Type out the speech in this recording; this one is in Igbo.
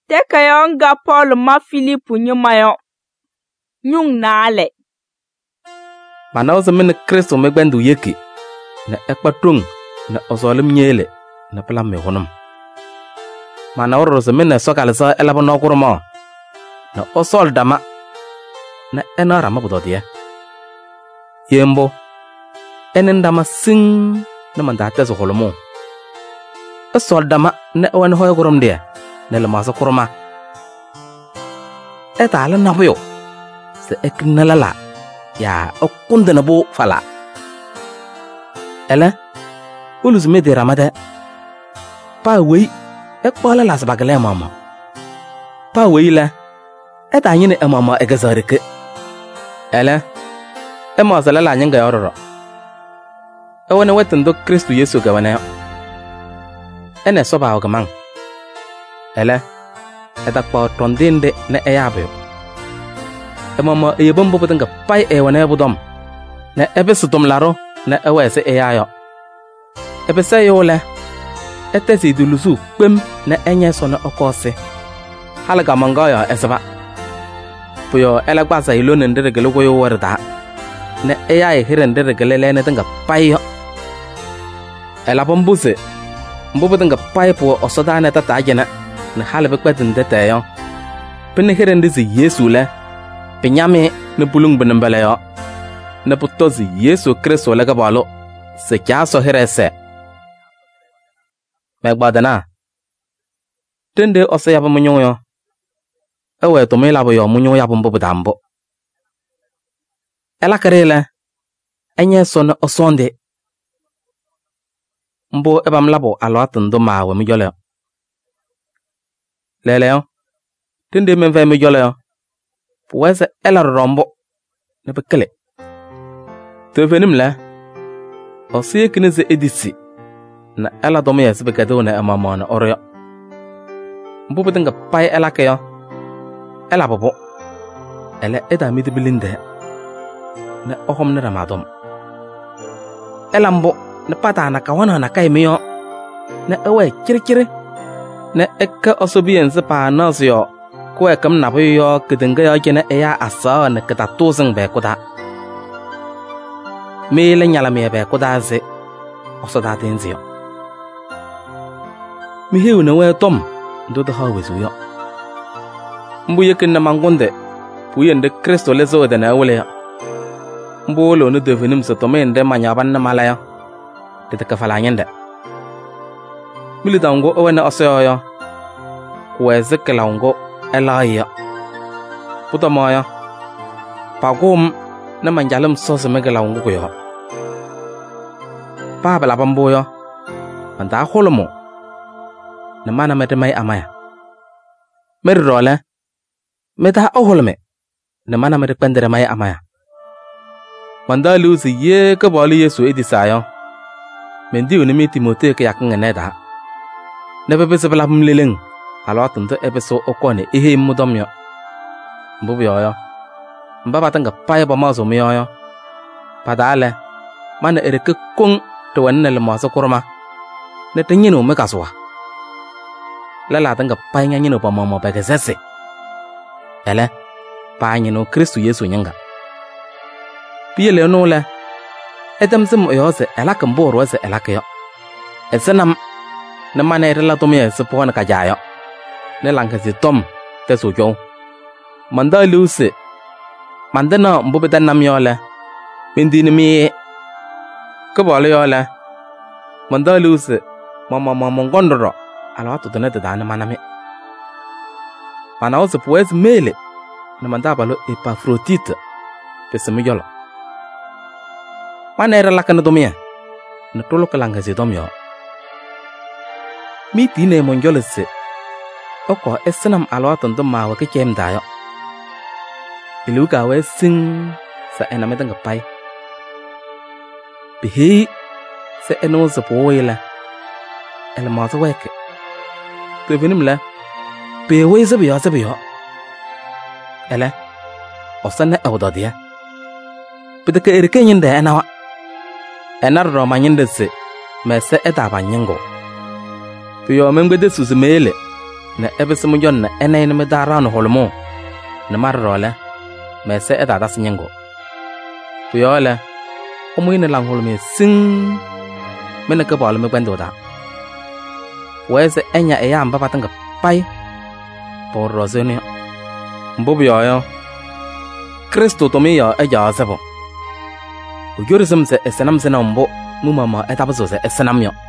Teka yonga Paul ma Philipu nyumayo. Nyung nale. Mana ozamin Kristo megbendu yeki. Na ekpatung na ozolim nyele na pelam mehonum. Mana orozamin na sokalisa elabano kurma. Na osol dama na enara mabudodia. Yembo enendama sing na mandate zo holomo. Osol dama na wan hoy kurum dia na lemasa kurma. Eta ala nabuyo se eknalala ya okunda nabu fala. Ele uluzme de ramada pa wei ekpala las bagale mama. Pa wei la eta nyine mama egazarike. Ele ema sala la nyanga yororo. Ewana wetundo Kristo Yesu gawana. Ene soba ogamang. Ele eta kwa tondinde na eyabe. Mama eyebombo potanga pai ewana budom. Na ebesutom laro na ewese eyayo. Ebese yola etesi dulusu pem na enye sona okose. Halaga mangoyo esaba. Puyo elagbasa ilone ndregele goyo warda. Na eyai hirendere gelele ne tanga payo. Ela bombuse mbubu tanga payo po osoda ne tata ajena na halbe kwatinde tayo. Pene hirendisi Yesu la penyame ne bulung benembele yo. Ne putozi Yesu Kristo la gabalo se kyaso hirese. Megbadana tende ose yaba munyo. Ewe to me labo yo munyo yaba mbubu dambo. Ela karela enye sona osonde mbo ebam labo alo atundo ma we mijole lele tinde menve mijole puwese ela rombo ne bekele tevenim la osie kineze edisi na ela domo ya sibekado na amama na oryo mbo betenga pai ela kayo ela bobo ele eda midibilinde na ohom na ramadom elambo na pata na kawana na kai miyo na ewe kirikiri na eka osobiyen se pa nasyo ko ekam na boyo kidenga yo kena eya asa na kata toseng be koda mele nyala me be koda ze osoda tenzio mi hew na we tom ndo do hawe zuyo mbu yekin na mangonde puyende Kristo lezo de na wele mbolo no devenim se tomende manyaban na malaya tete kafalanyende militango owena oseyo kweze kelaungo elaya putamaya pagum na manjalum sose megelaungo koyo pa bala bamboyo anda holomo na mana mete mai amaya merrole meta oholme na mana mete pendere mai amaya Wanda lusi ye ka boli Yesu edisayo. Mendi unimi Timote ka yakanga neda. Nebe se bla mleleng. Alo atunto ebeso okone ihe mudomyo. Mbubyo yo. Mbaba tanga paye ba mazo miyo yo. Padale mana ereke kong to wanne le maso kurma. Ne tenyino mekaswa. Lala tanga paye nyino ba mama ba gesese. Ele paye nyino Kristo Yesu nyanga. Piele no le etam sem yo se elak mboro se elak yo esenam na mane rela to me se pon ka jayo ne lanka si tom te so jo manda luce mandana mbobe dan nam yo le bindini mi ko bole yo le manda luce mama ngondoro ala to tene te dan maname mana o se pues mele na manda balo Epafrodite pese mi yolo Mana era lakana domia na tolo kalanga se domio mi tine monjole se oko esenam alo atondo mawa ke kem dayo iluka we sing sa enameta ngapai bihi se eno se poela el mazo weke to venim la pe we se biyo ele osana awdadia pideke erike nyinde enawa enar roma nyinde se mese eta banyengo piyo mengbe de susu mele na ebisimu jon na enay na medara no holmo na marrole me se eta das nyengo puyole omuine lang holme sing mena ke bol me kwendo da wese enya e yamba patanga pai por rozene mbobu yo Kristo to me ya eja sebo ugyori semse esenam senambo mumama etabazo se esenam yo